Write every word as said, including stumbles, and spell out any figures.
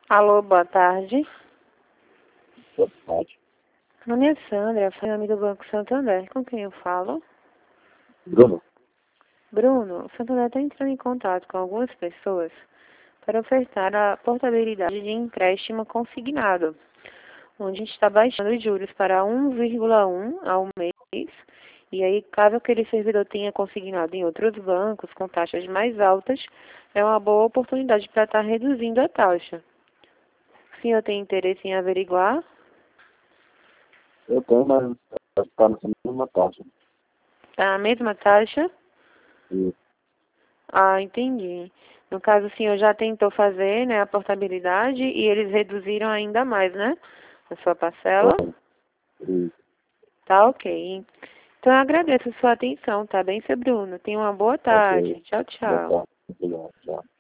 Alô, boa tarde. Boa tarde. Meu nome é Sandra, sou amiga do Banco Santander. Com quem eu falo? Bruno, Bruno, o Santander está entrando em contato com algumas pessoas para ofertar a portabilidade de empréstimo consignado, onde a gente está baixando os juros para um vírgula um ao mês. E aí, caso aquele servidor tenha consignado em outros bancos com taxas mais altas, é uma boa oportunidade para estar reduzindo a taxa. O senhor tem interesse em averiguar? eu tenho, mas está nessa mesma taxa. A mesma taxa? E Ah, entendi. No caso, o senhor já tentou fazer, né, a portabilidade e eles reduziram ainda mais, né, a sua parcela? e Tá ok. Então, eu agradeço a sua atenção, tá bem, seu Bruno? Tenha uma boa ok. tarde. Tchau, Boa tchau. tarde. Obrigado. Tchau.